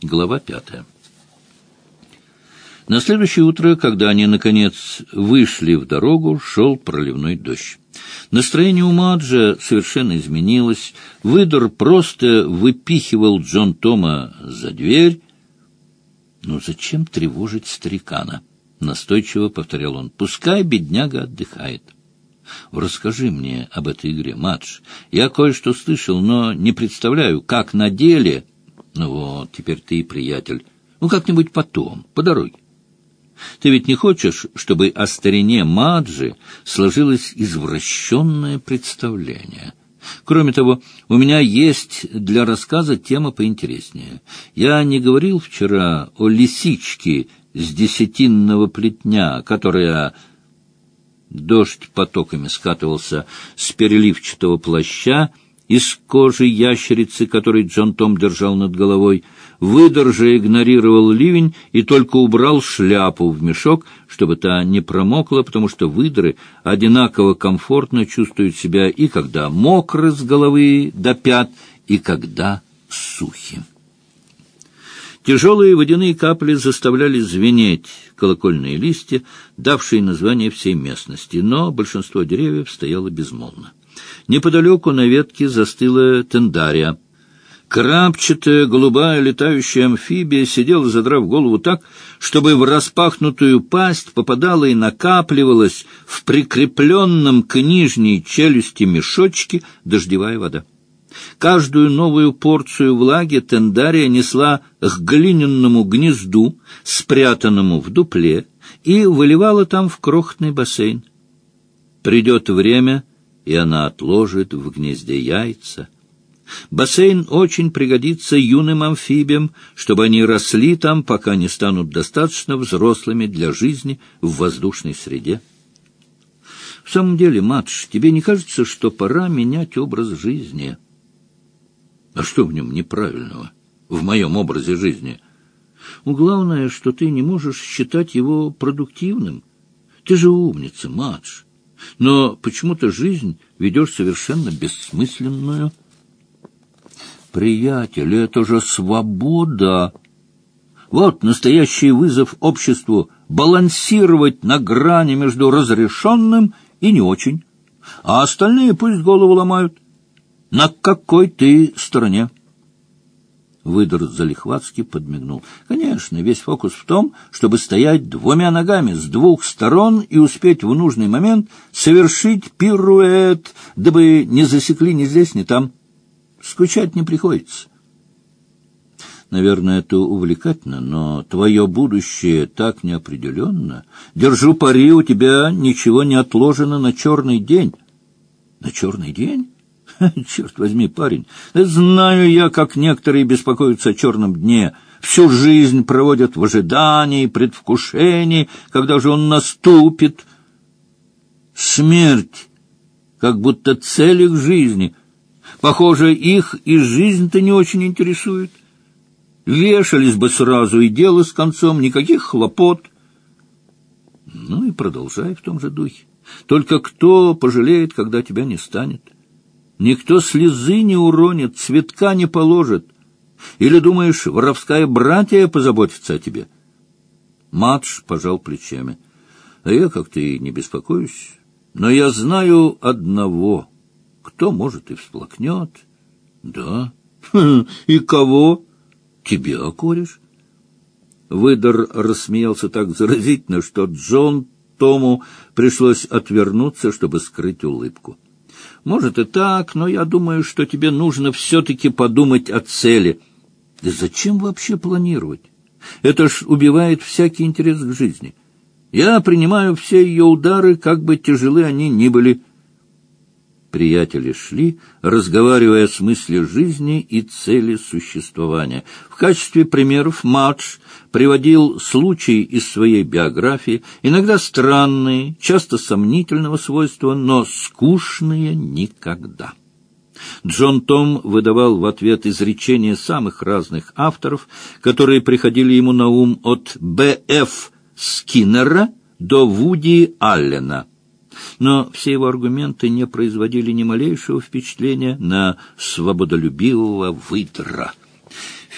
Глава 5. На следующее утро, когда они, наконец, вышли в дорогу, шел проливной дождь. Настроение у Маджа совершенно изменилось. Выдор просто выпихивал Джон Тома за дверь. «Ну зачем тревожить старикана?» — настойчиво повторял он. «Пускай бедняга отдыхает». «Расскажи мне об этой игре, Мадж. Я кое-что слышал, но не представляю, как на деле...» «Ну вот, теперь ты и приятель. Ну, как-нибудь потом, по дороге. Ты ведь не хочешь, чтобы о старине Маджи сложилось извращенное представление? Кроме того, у меня есть для рассказа тема поинтереснее. Я не говорил вчера о лисичке с десятинного плетня, которая...» Дождь потоками скатывался с переливчатого плаща из кожи ящерицы, который Джон Том держал над головой. Выдор же игнорировал ливень и только убрал шляпу в мешок, чтобы та не промокла, потому что выдры одинаково комфортно чувствуют себя и когда мокры с головы до пят, и когда сухи. Тяжелые водяные капли заставляли звенеть колокольные листья, давшие название всей местности, но большинство деревьев стояло безмолвно. Неподалеку на ветке застыла тендария. Крапчатая голубая летающая амфибия сидела, задрав голову так, чтобы в распахнутую пасть попадала и накапливалась в прикрепленном к нижней челюсти мешочке дождевая вода. Каждую новую порцию влаги тендария несла к глиняному гнезду, спрятанному в дупле, и выливала там в крохотный бассейн. Придет время, и она отложит в гнезде яйца. Бассейн очень пригодится юным амфибиям, чтобы они росли там, пока не станут достаточно взрослыми для жизни в воздушной среде. В самом деле, Мадж, тебе не кажется, что пора менять образ жизни? А что в нем неправильного, в моем образе жизни? Главное, что ты не можешь считать его продуктивным. Ты же умница, Мадж. Но почему-то жизнь ведешь совершенно бессмысленную. Приятель, это же свобода. Вот настоящий вызов обществу — балансировать на грани между разрешенным и не очень. А остальные пусть голову ломают. На какой ты стороне? Выдор залихватски подмигнул. Конечно, весь фокус в том, чтобы стоять двумя ногами с двух сторон и успеть в нужный момент совершить пируэт, дабы не засекли ни здесь, ни там. Скучать не приходится. Наверное, это увлекательно, но твое будущее так неопределенно. Держу пари, у тебя ничего не отложено на черный день. На черный день? Черт возьми, парень, знаю я, как некоторые беспокоятся о черном дне. Всю жизнь проводят в ожидании, предвкушении, когда же он наступит. Смерть, как будто цель их жизни. Похоже, их и жизнь-то не очень интересует. Вешались бы сразу, и дело с концом, никаких хлопот. Ну и продолжай в том же духе. Только кто пожалеет, когда тебя не станет? Никто слезы не уронит, цветка не положит. Или, думаешь, воровская братья позаботится о тебе? Мадж пожал плечами. А я как-то и не беспокоюсь. Но я знаю одного. Кто, может, и всплакнет. Да. И кого? Тебя, кореш? Выдор рассмеялся так заразительно, что Джон Тому пришлось отвернуться, чтобы скрыть улыбку. Может и так, но я думаю, что тебе нужно все-таки подумать о цели. Да зачем вообще планировать? Это ж убивает всякий интерес к жизни. Я принимаю все ее удары, как бы тяжелы они ни были. Приятели шли, разговаривая о смысле жизни и цели существования. В качестве примеров Мадж приводил случаи из своей биографии, иногда странные, часто сомнительного свойства, но скучные никогда. Джон Том выдавал в ответ изречения самых разных авторов, которые приходили ему на ум от Б.Ф. Скиннера до Вуди Аллена. Но все его аргументы не производили ни малейшего впечатления на свободолюбивого выдра. В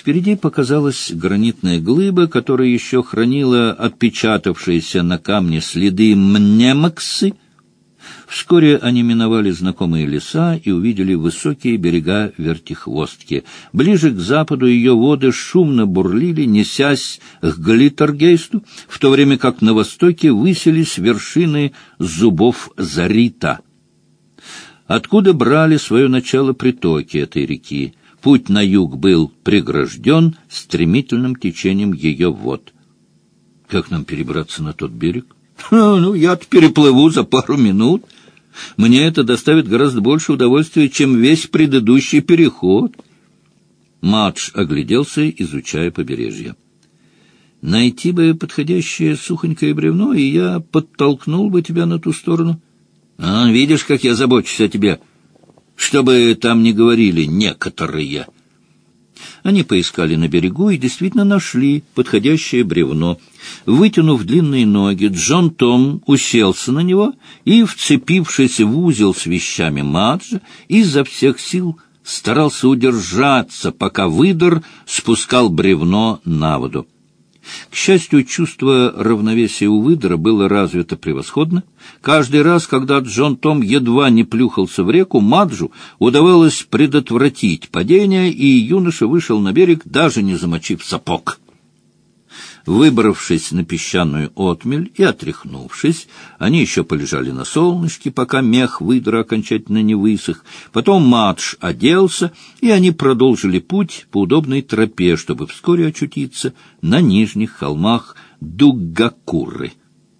Впереди показалась гранитная глыба, которая еще хранила отпечатавшиеся на камне следы мнемоксы. Вскоре они миновали знакомые леса и увидели высокие берега Вертихвостки. Ближе к западу ее воды шумно бурлили, несясь к Глиттергейсту, в то время как на востоке высились вершины зубов Зарита, откуда брали свое начало притоки этой реки. Путь на юг был прегражден стремительным течением ее вод. Как нам перебраться на тот берег? Я-то переплыву за пару минут. Мне это доставит гораздо больше удовольствия, чем весь предыдущий переход. Мадж огляделся, изучая побережье. Найти бы подходящее сухонькое бревно, и я подтолкнул бы тебя на ту сторону. Видишь, как я забочусь о тебе, чтобы там не говорили некоторые. Они поискали на берегу и действительно нашли подходящее бревно. Вытянув длинные ноги, Джон Том уселся на него и, вцепившись в узел с вещами Маджа, изо всех сил старался удержаться, пока выдр спускал бревно на воду. К счастью, чувство равновесия у выдра было развито превосходно. Каждый раз, когда Джон Том едва не плюхался в реку, Маджу удавалось предотвратить падение, и юноша вышел на берег, даже не замочив сапог. Выбравшись на песчаную отмель и отряхнувшись, они еще полежали на солнышке, пока мех выдра окончательно не высох. Потом Мадж оделся, и они продолжили путь по удобной тропе, чтобы вскоре очутиться на нижних холмах Дуггакуры.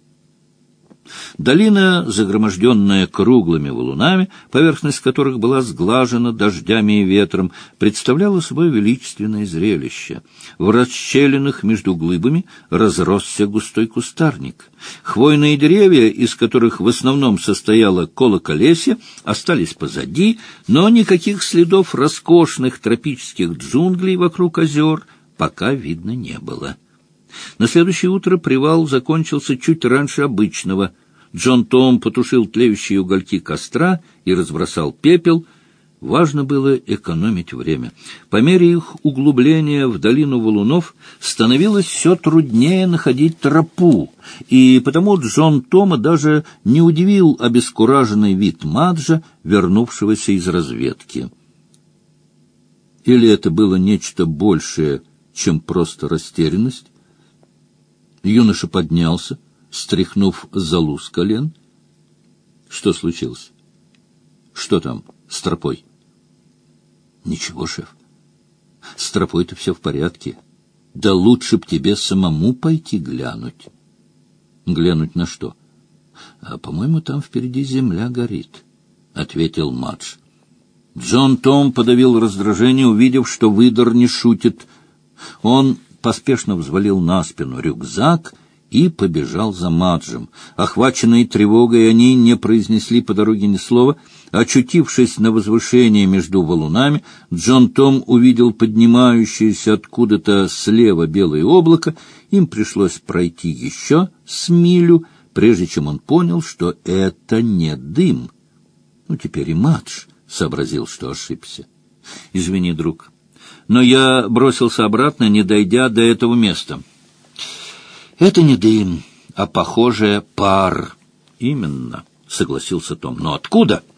Долина, загроможденная круглыми валунами, поверхность которых была сглажена дождями и ветром, представляла собой величественное зрелище. В расщелинах между глыбами разросся густой кустарник. Хвойные деревья, из которых в основном состояло колоколесье, остались позади, но никаких следов роскошных тропических джунглей вокруг озер пока видно не было. На следующее утро привал закончился чуть раньше обычного. Джон Том потушил тлеющие угольки костра и разбросал пепел. Важно было экономить время. По мере их углубления в долину валунов становилось все труднее находить тропу, и потому Джон Тома даже не удивил обескураженный вид Маджа, вернувшегося из разведки. Или это было нечто большее, чем просто растерянность? Юноша поднялся, стряхнув золу с колен. Что случилось? Что там с тропой? Ничего, шеф. С тропой-то все в порядке. Да лучше б тебе самому пойти глянуть. Глянуть на что? По-моему, там впереди земля горит, — ответил Мадж. Джон Том подавил раздражение, увидев, что выдр не шутит. Он поспешно взвалил на спину рюкзак и побежал за Маджем. Охваченные тревогой, они не произнесли по дороге ни слова. Очутившись на возвышении между валунами, Джон Том увидел поднимающееся откуда-то слева белое облако. Им пришлось пройти еще с милю, прежде чем он понял, что это не дым. Теперь и Мадж сообразил, что ошибся. «Извини, друг, но я бросился обратно, не дойдя до этого места». «Это не дым, а, похоже, пар». «Именно», — согласился Том. «Но откуда?»